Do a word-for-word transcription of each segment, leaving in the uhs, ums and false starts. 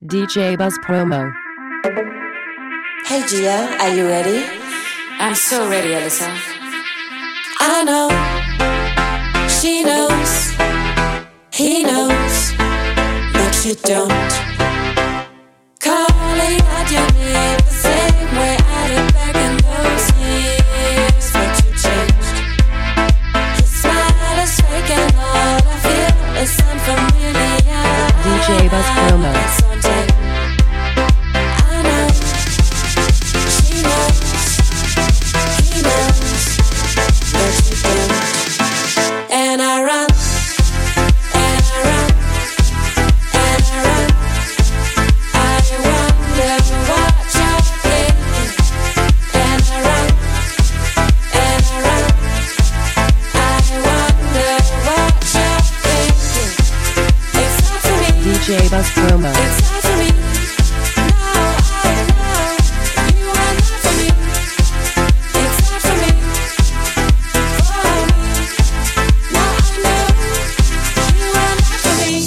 D J Buzz Promo. Hey Gia, are you ready? I'm so ready, Alyssa. I know, she knows, he knows, but you don't. Calling out your name the same way I did back in those years, but you changed. Your smile is fake and all I feel is unfamiliar. D J Buzz Promo. It's on tape. I know, she knows, he knows, but you don't. And I run, and I run, and I run. I wonder what you're thinking. And I run, and I run. I wonder what you're thinking. It's not for me. D J Buzz Promo. It's not for me. No, I know you are not for me. It's not for me. For me. No, I know you are not for me.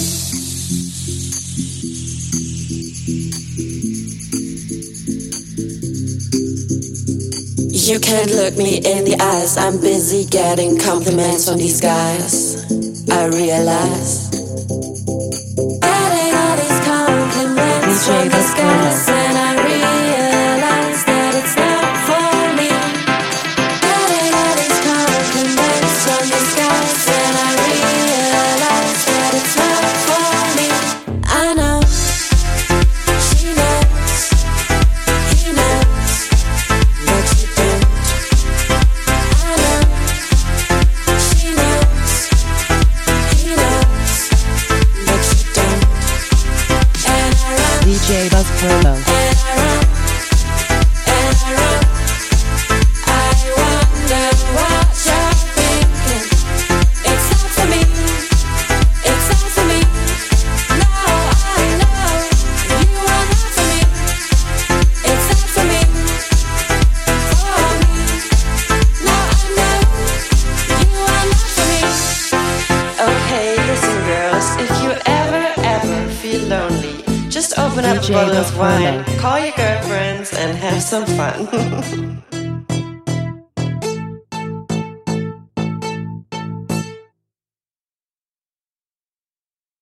You can't look me in the eyes. I'm busy getting compliments from these guys. I realize. Getting all these compliments D J from these Buzz guys, Promo. and I realize that it's not for me. Getting all these compliments from these guys, and I realize that it's not for me. I know, she knows, he knows, but you don't. I know, she knows, he knows, but you don't. And I run, D J Buzz Promo. and I run, and I run. I wonder what you're thinking. It's not for me. It's not for me. No, I know you are not for me. It's not for me. For me. No, I know you are not for me. Okay, listen girls, if you ever, ever feel lonely, just open up D J a bottle Buzz of wine, Promo. call your girlfriends and have some fun.